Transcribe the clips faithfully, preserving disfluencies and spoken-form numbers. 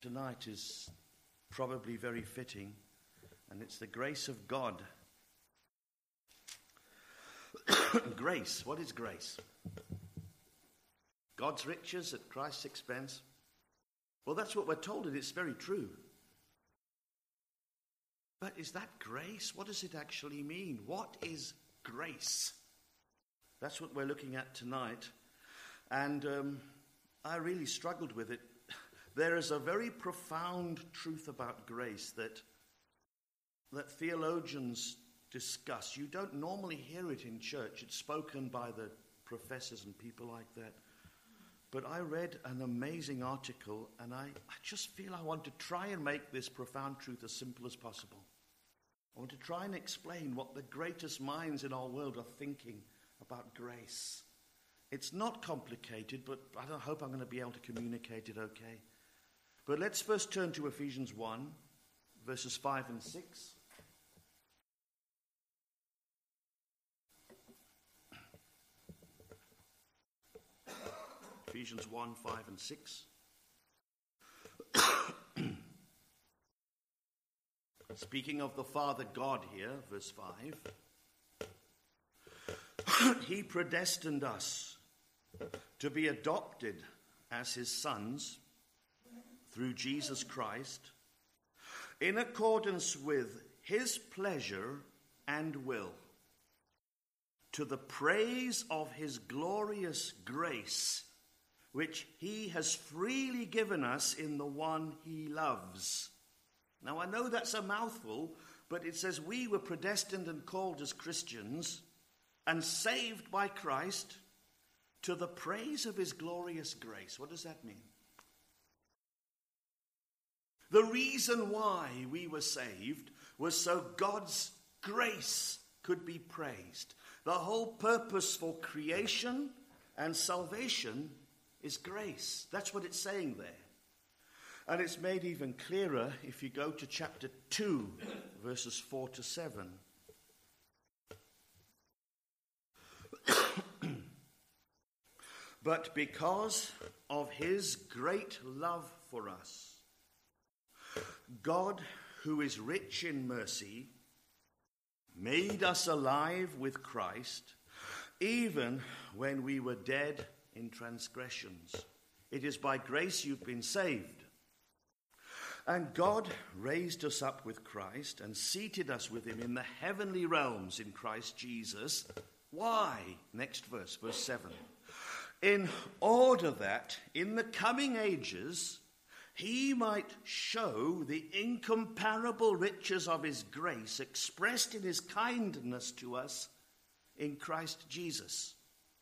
Tonight is probably very fitting, and it's the grace of God. Grace, what is grace? God's riches at Christ's expense. Well, that's what we're told, and it's very true. But is that grace? What does it actually mean? What is grace? That's what we're looking at tonight. And um, I really struggled with it. There is a very profound truth about grace that, that theologians discuss. You don't normally hear it in church. It's spoken by the professors and people like that. But I read an amazing article, and I, I just feel I want to try and make this profound truth as simple as possible. I want to try and explain what the greatest minds in our world are thinking about grace. It's not complicated, but I don't hope I'm going to be able to communicate it okay. But let's first turn to Ephesians one, verses five and six. Ephesians one, five and six. Speaking of the Father God here, verse five. He predestined us to be adopted as his sons through Jesus Christ, in accordance with his pleasure and will, to the praise of his glorious grace, which he has freely given us in the one he loves. Now, I know that's a mouthful, but it says we were predestined and called as Christians and saved by Christ to the praise of his glorious grace. What does that mean? The reason why we were saved was so God's grace could be praised. The whole purpose for creation and salvation is grace. That's what it's saying there. And it's made even clearer if you go to chapter two, verses four to seven. But because of his great love for us, God, who is rich in mercy, made us alive with Christ, even when we were dead in transgressions. It is by grace you've been saved. And God raised us up with Christ and seated us with him in the heavenly realms in Christ Jesus. Why? Next verse, verse seven. In order that in the coming ages he might show the incomparable riches of his grace expressed in his kindness to us in Christ Jesus.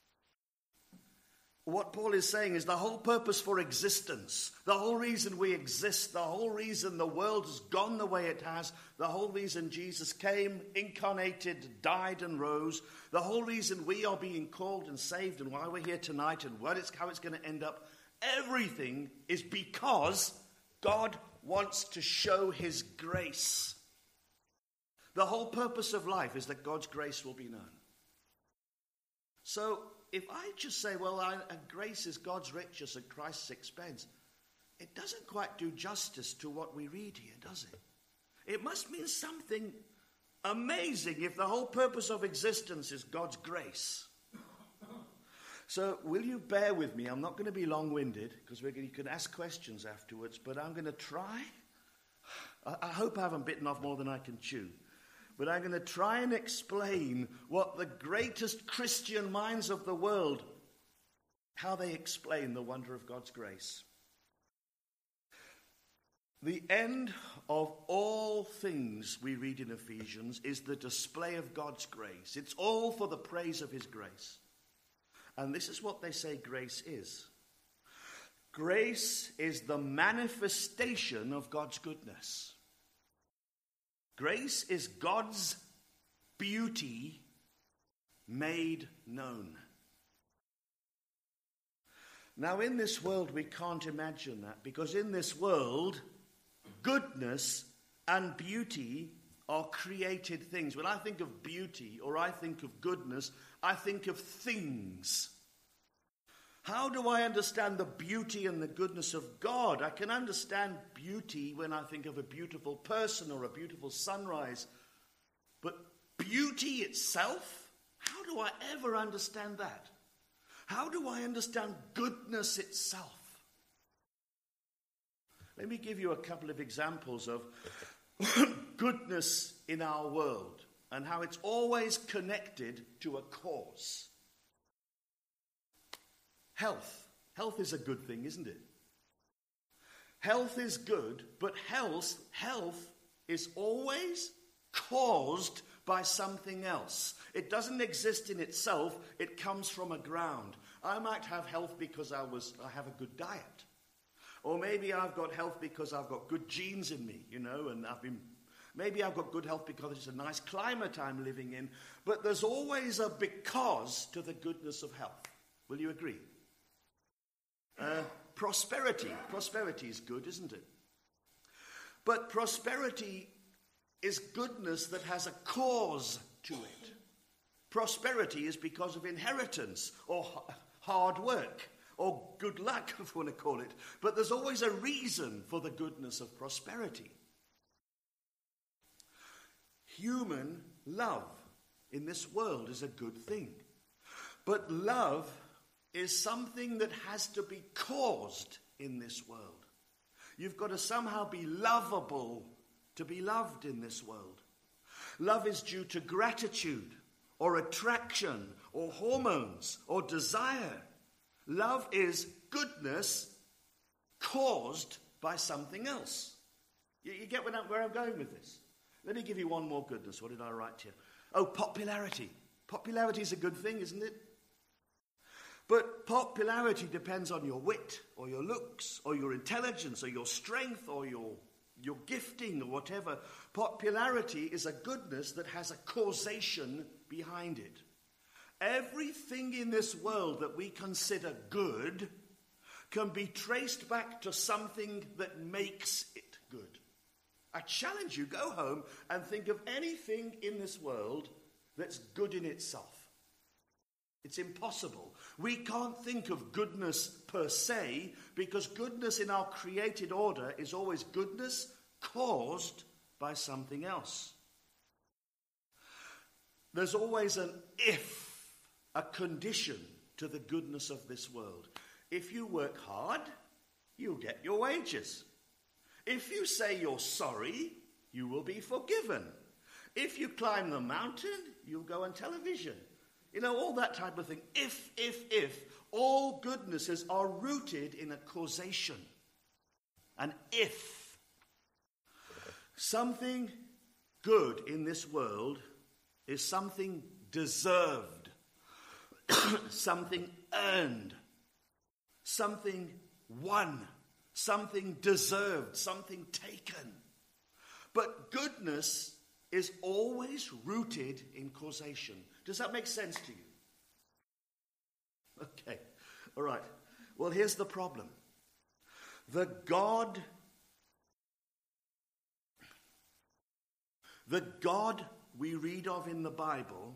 What Paul is saying is the whole purpose for existence, the whole reason we exist, the whole reason the world has gone the way it has, the whole reason Jesus came, incarnated, died and rose, the whole reason we are being called and saved and why we're here tonight and what it's, how it's going to end up, everything is because God wants to show his grace. The whole purpose of life is that God's grace will be known. So, if I just say, well, I, and grace is God's riches at Christ's expense, it doesn't quite do justice to what we read here, does it? It must mean something amazing if the whole purpose of existence is God's grace. So will you bear with me? I'm not going to be long-winded because we're going, you can ask questions afterwards, but I'm going to try. I, I hope I haven't bitten off more than I can chew. But I'm going to try and explain what the greatest Christian minds of the world, how they explain the wonder of God's grace. The end of all things we read in Ephesians is the display of God's grace. It's all for the praise of his grace. And this is what they say grace is. Grace is the manifestation of God's goodness. Grace is God's beauty made known. Now, in this world, we can't imagine that because in this world, goodness and beauty are created things. When I think of beauty or I think of goodness, I think of things. How do I understand the beauty and the goodness of God? I can understand beauty when I think of a beautiful person or a beautiful sunrise. But beauty itself? How do I ever understand that? How do I understand goodness itself? Let me give you a couple of examples of goodness in our world and how it's always connected to a cause. Health. Health is a good thing, isn't it? Health is good, but health, health is always caused by something else. It doesn't exist in itself. It comes from a ground. I might have health because I was I have a good diet. Or maybe I've got health because I've got good genes in me, you know, and I've been maybe I've got good health because it's a nice climate I'm living in. But there's always a because to the goodness of health. Will you agree? Uh, prosperity. Prosperity is good, isn't it? But prosperity is goodness that has a cause to it. Prosperity is because of inheritance or hard work or good luck, if you want to call it. But there's always a reason for the goodness of prosperity. Human love in this world is a good thing. But love is something that has to be caused in this world. You've got to somehow be lovable to be loved in this world. Love is due to gratitude or attraction or hormones or desire. Love is goodness caused by something else. You, you get where I'm, where I'm going with this? Let me give you one more goodness. What did I write here? Oh, popularity. Popularity is a good thing, isn't it? But popularity depends on your wit or your looks or your intelligence or your strength or your, your gifting or whatever. Popularity is a goodness that has a causation behind it. Everything in this world that we consider good can be traced back to something that makes it good. I challenge you, go home and think of anything in this world that's good in itself. It's impossible. We can't think of goodness per se because goodness in our created order is always goodness caused by something else. There's always an if, a condition to the goodness of this world. If you work hard, you'll get your wages. If you say you're sorry, you will be forgiven. If you climb the mountain, you'll go on television. You know, all that type of thing. If, if, if. All goodnesses are rooted in a causation. An if. Something good in this world is something deserved. Something earned. Something won. Something deserved. Something taken. But goodness is always rooted in causation. Does that make sense to you? Okay. All right. Well, here's the problem. The God, the God we read of in the Bible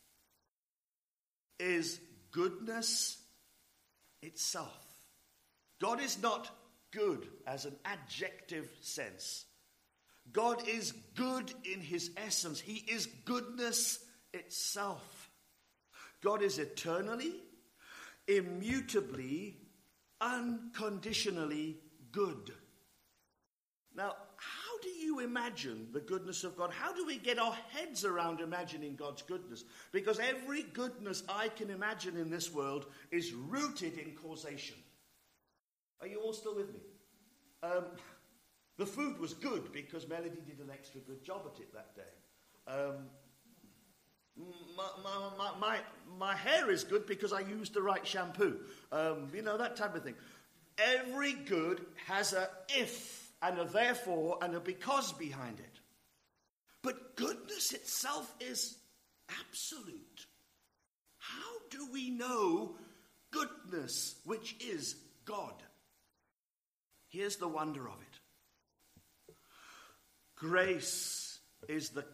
is goodness itself. God is not good as an adjective sense. God is good in his essence. He is goodness itself. God is eternally, immutably, unconditionally good. Now, how do you imagine the goodness of God? How do we get our heads around imagining God's goodness? Because every goodness I can imagine in this world is rooted in causation. Are you all still with me? Um, the food was good because Melody did an extra good job at it that day. Um, my, my, my, my, my hair is good because I used the right shampoo. Um, you know, that type of thing. Every good has a if and a therefore and a because behind it. But goodness itself is absolute. How do we know goodness, which is God? Here's the wonder of it. Grace is the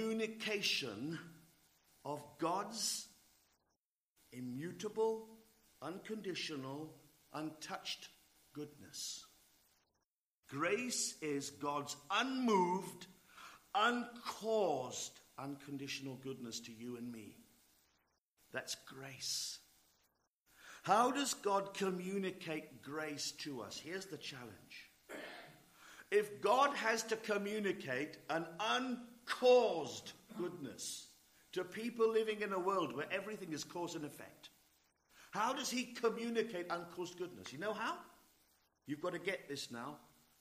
communication of God's immutable, unconditional, untouched goodness. Grace is God's unmoved, uncaused, unconditional goodness to you and me. That's grace. How does God communicate grace to us? Here's the challenge. If God has to communicate an uncaused goodness to people living in a world where everything is cause and effect, how does he communicate uncaused goodness? You know how? You've got to get this now.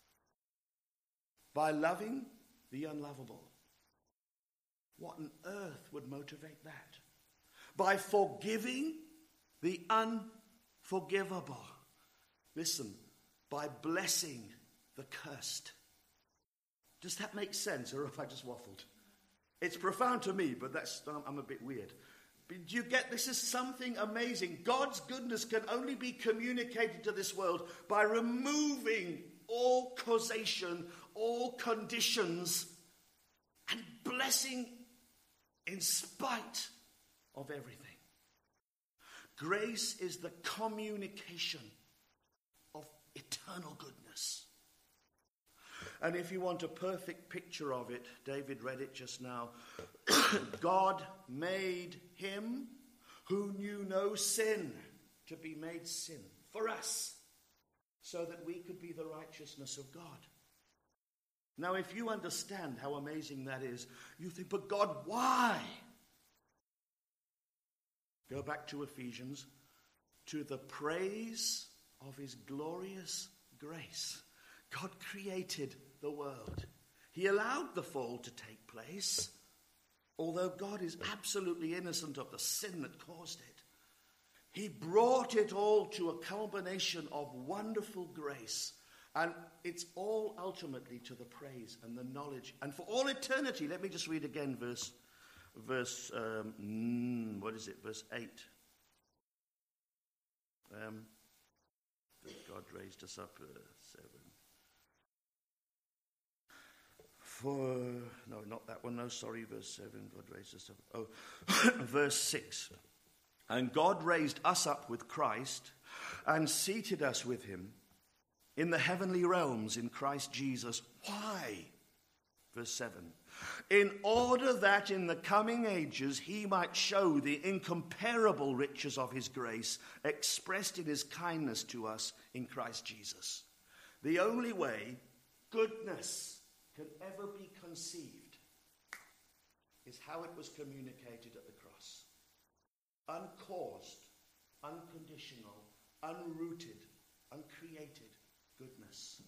By loving the unlovable. What on earth would motivate that? By forgiving the unforgivable. Listen, by blessing the cursed. Does that make sense, or have I just waffled? It's profound to me, but that's I'm a bit weird. But do you get, this is something amazing. God's goodness can only be communicated to this world by removing all causation, all conditions, and blessing in spite of everything. Grace is the communication of eternal goodness. And if you want a perfect picture of it, David read it just now. God made him who knew no sin to be made sin for us, so that we could be the righteousness of God. Now, if you understand how amazing that is, you think, but God, why? Go back to Ephesians. To the praise of his glorious grace. God created the world. He allowed the fall to take place, although God is absolutely innocent of the sin that caused it. He brought it all to a culmination of wonderful grace. And it's all ultimately to the praise and the knowledge. And for all eternity, let me just read again verse, verse um, what is it, verse eight. Um, God raised us up, uh, seven. For, no, not that one, no, sorry, verse seven, God raised us up. Oh, verse six. And God raised us up with Christ and seated us with him in the heavenly realms in Christ Jesus. Why? Verse seven. In order that in the coming ages he might show the incomparable riches of his grace expressed in his kindness to us in Christ Jesus. The only way goodness can ever be conceived is how it was communicated at the cross. Uncaused, unconditional, unrooted, uncreated goodness.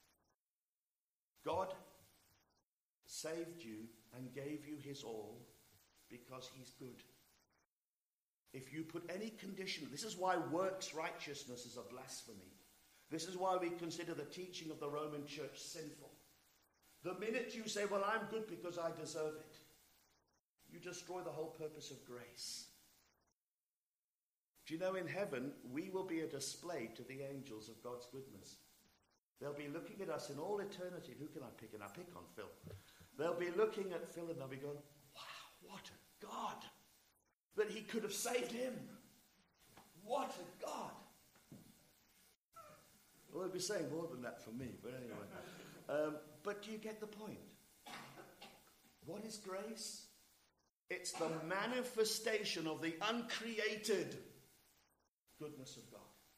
God saved you and gave you his all because he's good. If you put any condition, this is why works righteousness is a blasphemy. This is why we consider the teaching of the Roman Church sinful. The minute you say, well, I'm good because I deserve it, you destroy the whole purpose of grace. Do you know, in heaven, we will be a display to the angels of God's goodness. They'll be looking at us in all eternity. Who can I pick? And I pick on Phil. They'll be looking at Phil and they'll be going, wow, what a God. That he could have saved him. What a God. Well, they'll be saying more than that for me, but anyway. Um, but do you get the point? What is grace? It's the manifestation of the uncreated goodness of God.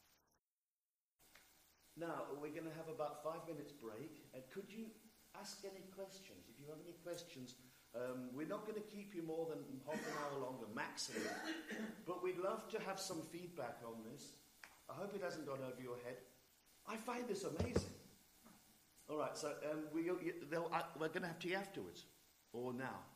Now, we're going to have about five minutes break. And could you ask any questions? If you have any questions, um, we're not going to keep you more than half an hour longer, maximum. But we'd love to have some feedback on this. I hope it hasn't gone over your head. I find this amazing. All right, so um, we, they'll, uh, we're going to have tea afterwards, or now.